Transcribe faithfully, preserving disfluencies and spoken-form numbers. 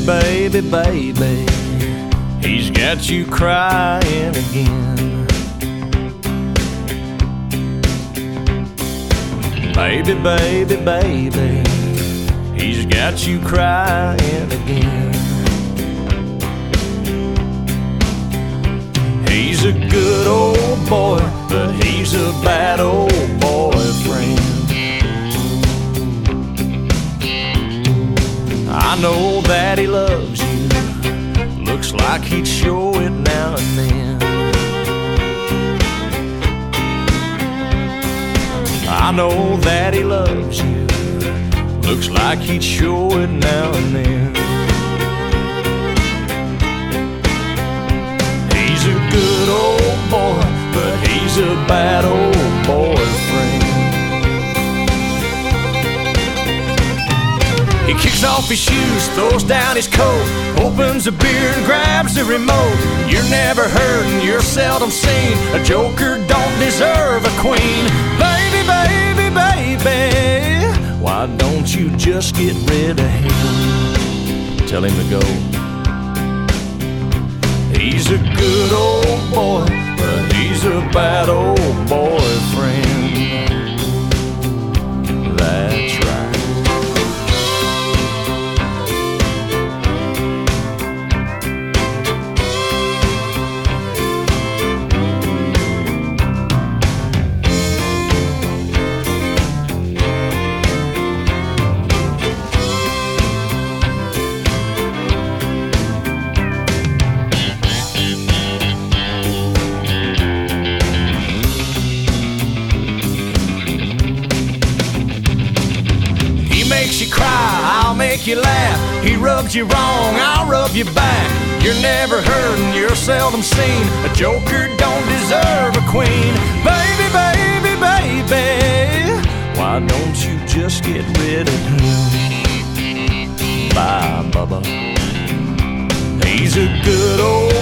baby, baby, he's got you crying again. Baby, baby, baby, he's got you crying again. He's a good old boy, but he's a bad old boyfriend. I know that he loves you, looks like he'd show it now and then. I know that he loves you, looks like he'd show it now and then. He's a good old boy, but he's a bad old boyfriend. He kicks off his shoes, throws down his coat, opens a beer and grabs the remote. You're never heard and you're seldom seen, a joker don't deserve a queen. Baby, baby, baby, why don't you just get rid of him? Tell him to go. He's a good old boy, but he's a bad old boyfriend. That's right. Makes you cry, I'll make you laugh. He rubs you wrong, I'll rub you back. You're never heard and you're seldom seen, a joker don't deserve a queen. Baby, baby, baby, why don't you just get rid of him? Bye, Bubba. He's a good old